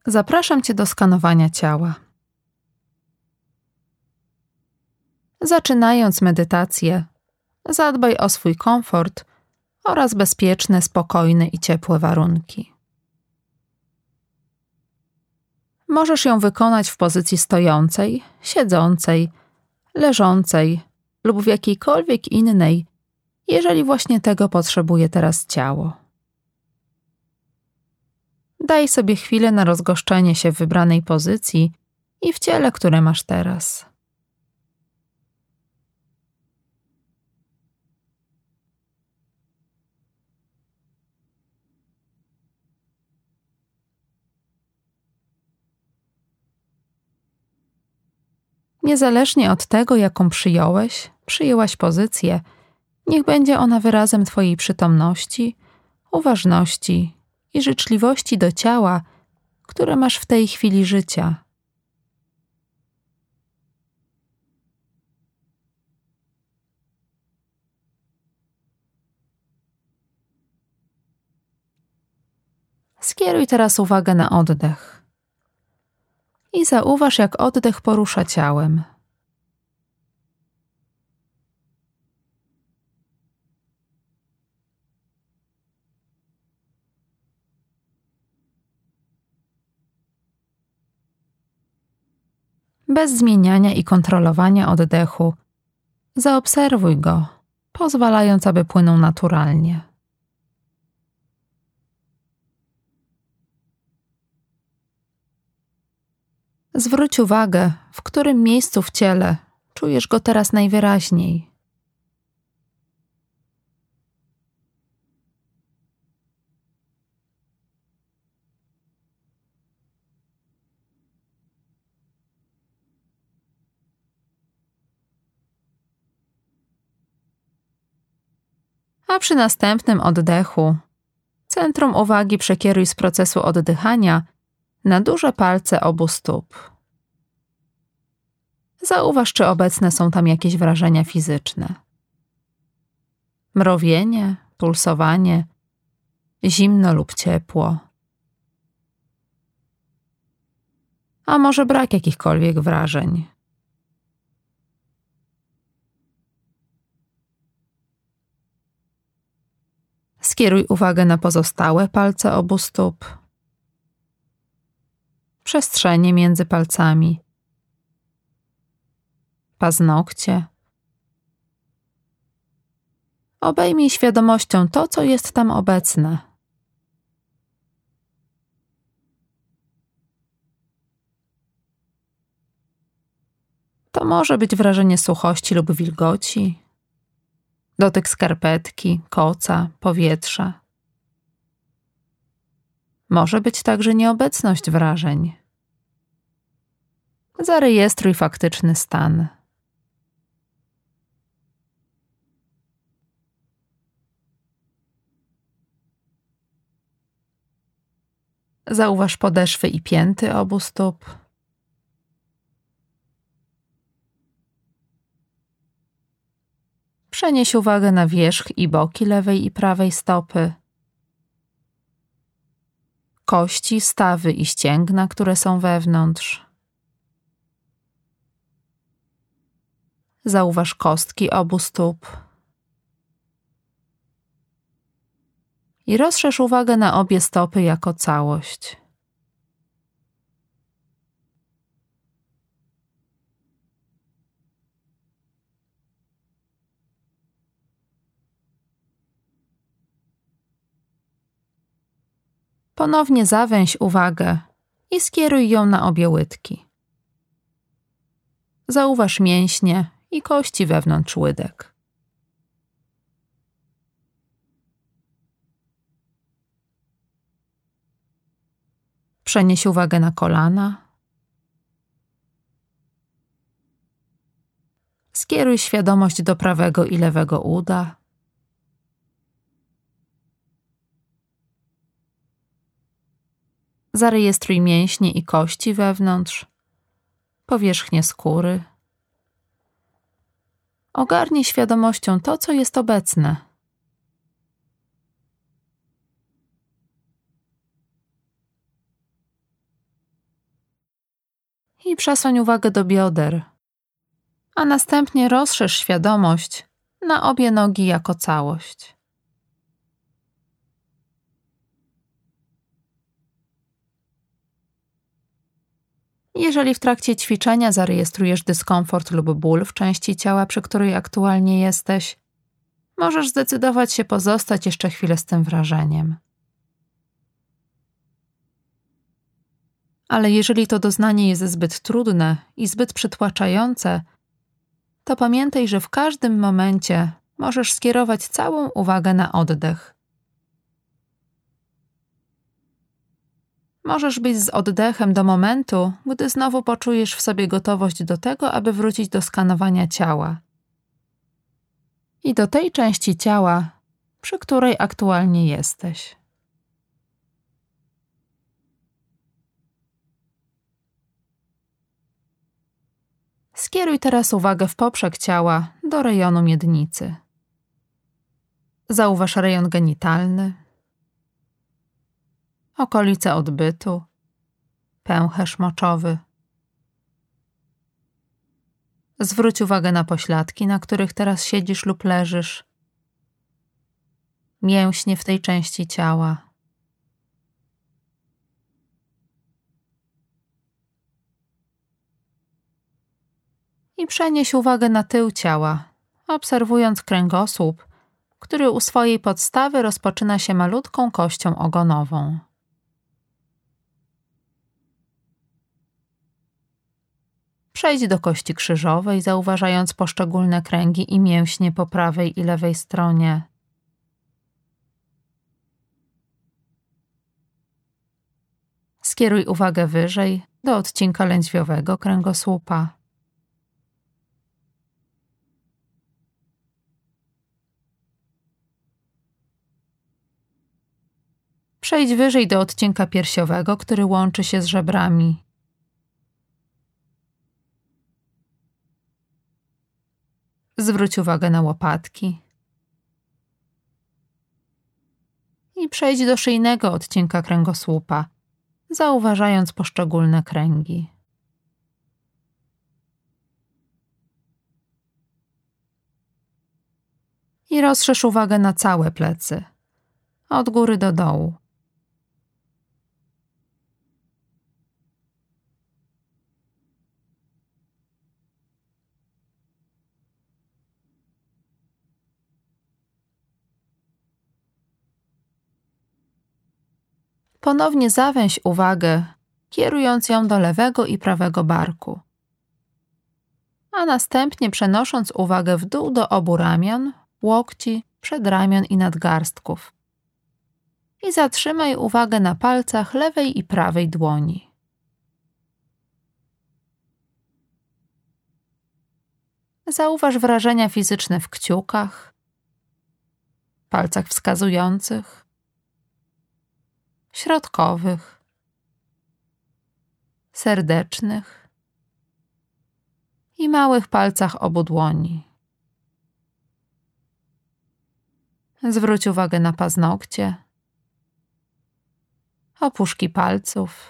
Zapraszam Cię do skanowania ciała. Zaczynając medytację, zadbaj o swój komfort oraz bezpieczne, spokojne i ciepłe warunki. Możesz ją wykonać w pozycji stojącej, siedzącej, leżącej lub w jakiejkolwiek innej, jeżeli właśnie tego potrzebuje teraz ciało. Daj sobie chwilę na rozgoszczenie się w wybranej pozycji i w ciele, które masz teraz. Niezależnie od tego, jaką przyjęłaś pozycję, niech będzie ona wyrazem Twojej przytomności, uważności i życzliwości do ciała, które masz w tej chwili życia. Skieruj teraz uwagę na oddech i zauważ, jak oddech porusza ciałem. Bez zmieniania i kontrolowania oddechu, zaobserwuj go, pozwalając, aby płynął naturalnie. Zwróć uwagę, w którym miejscu w ciele czujesz go teraz najwyraźniej. A przy następnym oddechu centrum uwagi przekieruj z procesu oddychania na duże palce obu stóp. Zauważ, czy obecne są tam jakieś wrażenia fizyczne. Mrowienie, pulsowanie, zimno lub ciepło. A może brak jakichkolwiek wrażeń. Skieruj uwagę na pozostałe palce obu stóp. Przestrzenie między palcami. Paznokcie. Obejmij świadomością to, co jest tam obecne. To może być wrażenie suchości lub wilgoci, dotyk skarpetki, koca, powietrza. Może być także nieobecność wrażeń. Zarejestruj faktyczny stan. Zauważ podeszwy i pięty obu stóp. Przenieś uwagę na wierzch i boki lewej i prawej stopy. Kości, stawy i ścięgna, które są wewnątrz. Zauważ kostki obu stóp. I rozszerz uwagę na obie stopy jako całość. Ponownie zawęź uwagę i skieruj ją na obie łydki. Zauważ mięśnie i kości wewnątrz łydek. Przenieś uwagę na kolana. Skieruj świadomość do prawego i lewego uda. Zarejestruj mięśnie i kości wewnątrz, powierzchnię skóry. Ogarnij świadomością to, co jest obecne. I przesuń uwagę do bioder, a następnie rozszerz świadomość na obie nogi jako całość. Jeżeli w trakcie ćwiczenia zarejestrujesz dyskomfort lub ból w części ciała, przy której aktualnie jesteś, możesz zdecydować się pozostać jeszcze chwilę z tym wrażeniem. Ale jeżeli to doznanie jest zbyt trudne i zbyt przytłaczające, to pamiętaj, że w każdym momencie możesz skierować całą uwagę na oddech. Możesz być z oddechem do momentu, gdy znowu poczujesz w sobie gotowość do tego, aby wrócić do skanowania ciała. I do tej części ciała, przy której aktualnie jesteś. Skieruj teraz uwagę w poprzek ciała do rejonu miednicy. Zauważ rejon genitalny, okolice odbytu, pęcherz moczowy. Zwróć uwagę na pośladki, na których teraz siedzisz lub leżysz, mięśnie w tej części ciała. I przenieś uwagę na tył ciała, obserwując kręgosłup, który u swojej podstawy rozpoczyna się malutką kością ogonową. Przejdź do kości krzyżowej, zauważając poszczególne kręgi i mięśnie po prawej i lewej stronie. Skieruj uwagę wyżej do odcinka lędźwiowego kręgosłupa. Przejdź wyżej do odcinka piersiowego, który łączy się z żebrami. Zwróć uwagę na łopatki. I przejdź do szyjnego odcinka kręgosłupa, zauważając poszczególne kręgi. I rozszerz uwagę na całe plecy, od góry do dołu. Ponownie zawęź uwagę, kierując ją do lewego i prawego barku, a następnie przenosząc uwagę w dół do obu ramion, łokci, przedramion i nadgarstków. I zatrzymaj uwagę na palcach lewej i prawej dłoni. Zauważ wrażenia fizyczne w kciukach, palcach wskazujących, środkowych, serdecznych i małych palcach obu dłoni. Zwróć uwagę na paznokcie, opuszki palców.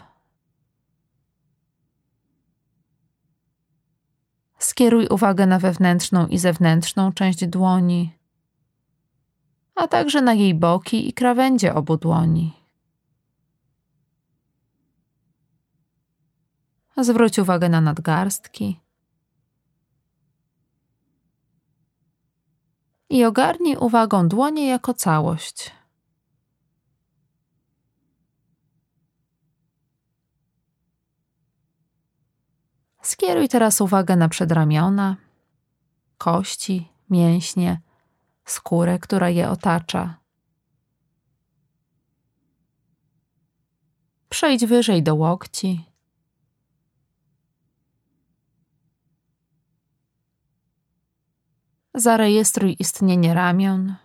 Skieruj uwagę na wewnętrzną i zewnętrzną część dłoni, a także na jej boki i krawędzie obu dłoni. Zwróć uwagę na nadgarstki i ogarnij uwagą dłonie jako całość. Skieruj teraz uwagę na przedramiona, kości, mięśnie, skórę, która je otacza. Przejdź wyżej do łokci. Zarejestruj istnienie ramion.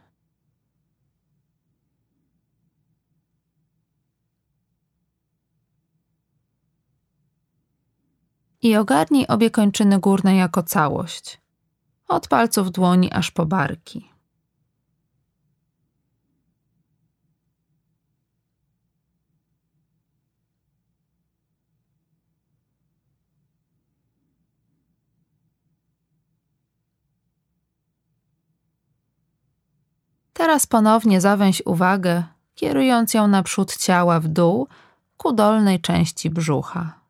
I ogarnij obie kończyny górne jako całość, od palców dłoni aż po barki. Teraz ponownie zawęź uwagę, kierując ją na przód ciała w dół ku dolnej części brzucha.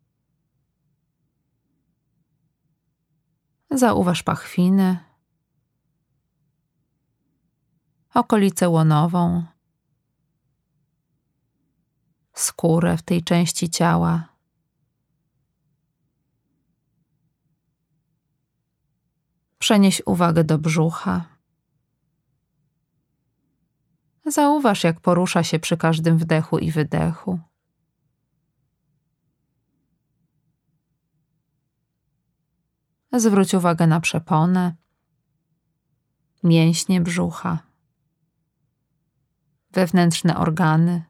Zauważ pachwiny, okolicę łonową, skórę w tej części ciała. Przenieś uwagę do brzucha. Zauważ, jak porusza się przy każdym wdechu i wydechu. Zwróć uwagę na przeponę, mięśnie brzucha, wewnętrzne organy.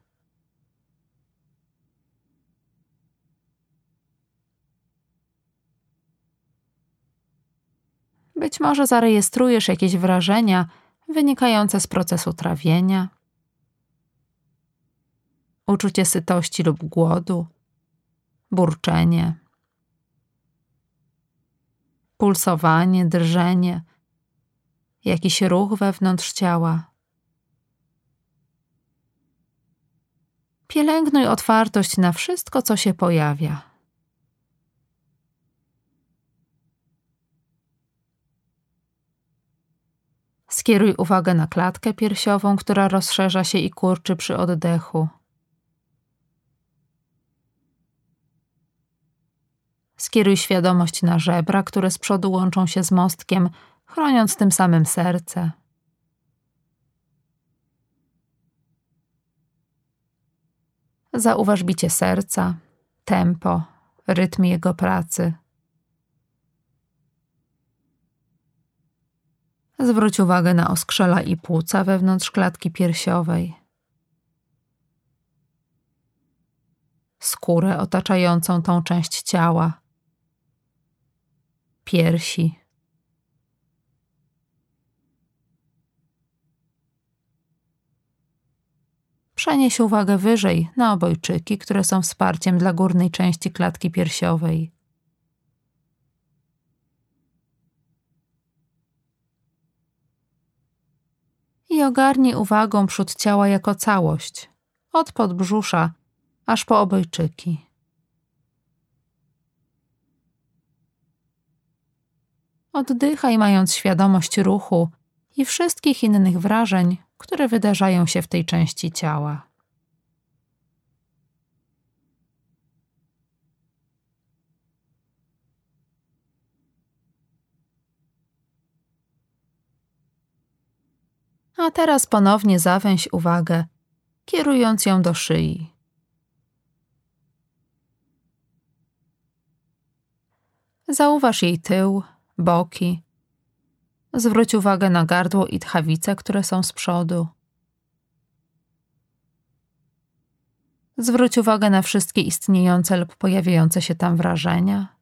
Być może zarejestrujesz jakieś wrażenia wynikające z procesu trawienia, uczucie sytości lub głodu, burczenie, pulsowanie, drżenie, jakiś ruch wewnątrz ciała. Pielęgnuj otwartość na wszystko, co się pojawia. Skieruj uwagę na klatkę piersiową, która rozszerza się i kurczy przy oddechu. Skieruj świadomość na żebra, które z przodu łączą się z mostkiem, chroniąc tym samym serce. Zauważ bicie serca, tempo, rytm jego pracy. Zwróć uwagę na oskrzela i płuca wewnątrz klatki piersiowej, skórę otaczającą tą część ciała, piersi. Przenieś uwagę wyżej na obojczyki, które są wsparciem dla górnej części klatki piersiowej. I ogarnij uwagą przód ciała jako całość, od podbrzusza aż po obojczyki. Oddychaj, mając świadomość ruchu i wszystkich innych wrażeń, które wydarzają się w tej części ciała. A teraz ponownie zawęź uwagę, kierując ją do szyi. Zauważ jej tył, boki. Zwróć uwagę na gardło i tchawice, które są z przodu. Zwróć uwagę na wszystkie istniejące lub pojawiające się tam wrażenia.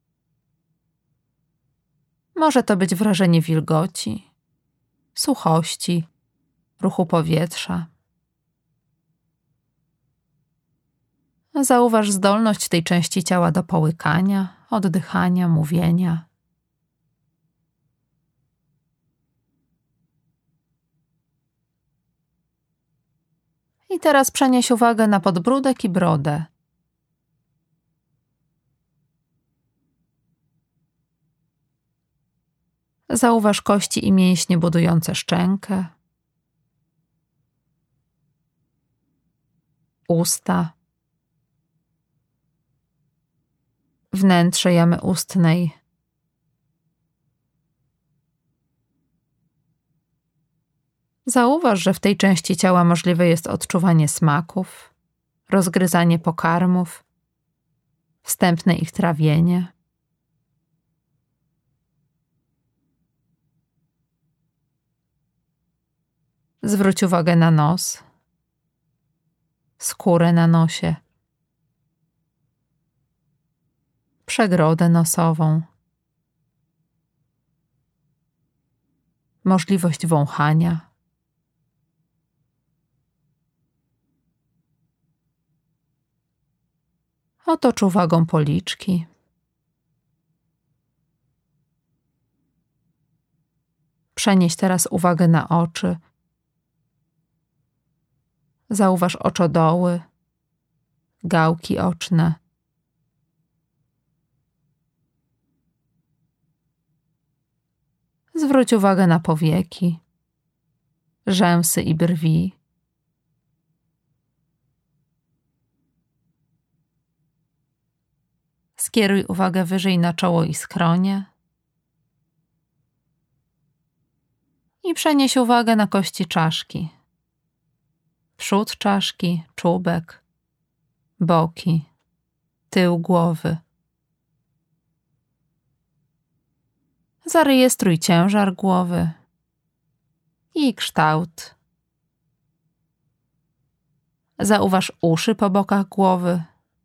Może to być wrażenie wilgoci, suchości, ruchu powietrza. Zauważ zdolność tej części ciała do połykania, oddychania, mówienia. I teraz przenieś uwagę na podbródek i brodę. Zauważ kości i mięśnie budujące szczękę, usta, wnętrze jamy ustnej, zauważ, że w tej części ciała możliwe jest odczuwanie smaków, rozgryzanie pokarmów, wstępne ich trawienie. Zwróć uwagę na nos, skórę na nosie, przegrodę nosową, możliwość wąchania. Otocz uwagą policzki. Przenieś teraz uwagę na oczy Zauważ oczodoły, gałki oczne. Zwróć uwagę na powieki, rzęsy i brwi. Skieruj uwagę wyżej na czoło i skronie. I przenieś uwagę na kości czaszki. Przód czaszki, czubek, boki, tył głowy. Zarejestruj ciężar głowy i kształt. Zauważ uszy po bokach głowy.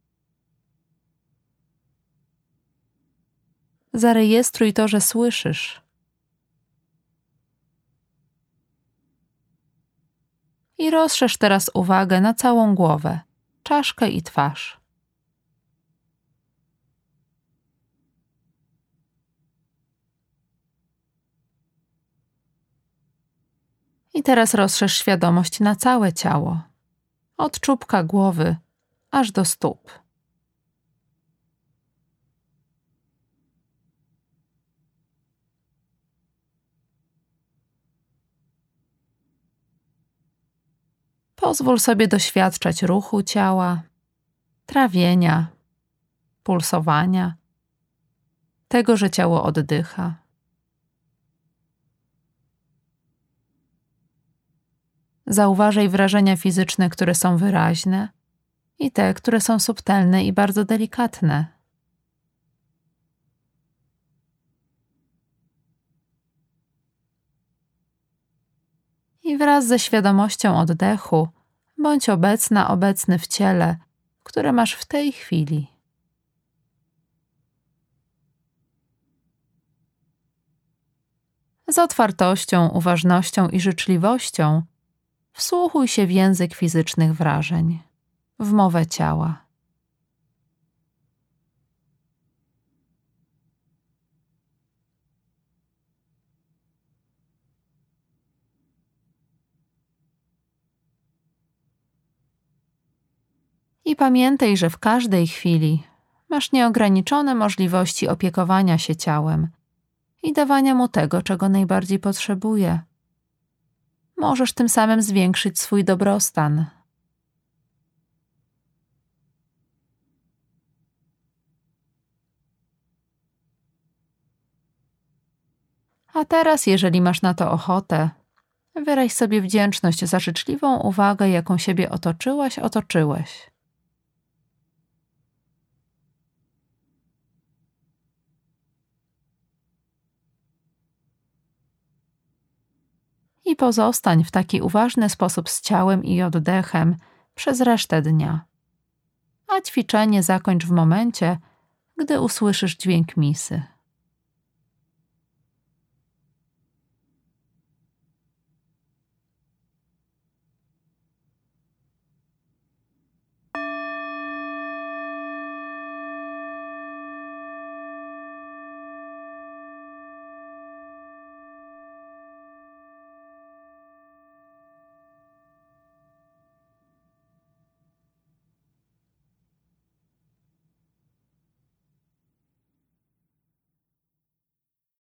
Zarejestruj to, że słyszysz. I rozszerz teraz uwagę na całą głowę, czaszkę i twarz. I teraz rozszerz świadomość na całe ciało, od czubka głowy aż do stóp. Pozwól sobie doświadczać ruchu ciała, trawienia, pulsowania, tego, że ciało oddycha. Zauważaj wrażenia fizyczne, które są wyraźne i te, które są subtelne i bardzo delikatne. I wraz ze świadomością oddechu bądź obecny w ciele, które masz w tej chwili. Z otwartością, uważnością i życzliwością wsłuchuj się w język fizycznych wrażeń, w mowę ciała. I pamiętaj, że w każdej chwili masz nieograniczone możliwości opiekowania się ciałem i dawania mu tego, czego najbardziej potrzebuje. Możesz tym samym zwiększyć swój dobrostan. A teraz, jeżeli masz na to ochotę, wyraź sobie wdzięczność za życzliwą uwagę, jaką siebie otoczyłeś. I pozostań w taki uważny sposób z ciałem i oddechem przez resztę dnia. A ćwiczenie zakończ w momencie, gdy usłyszysz dźwięk misy.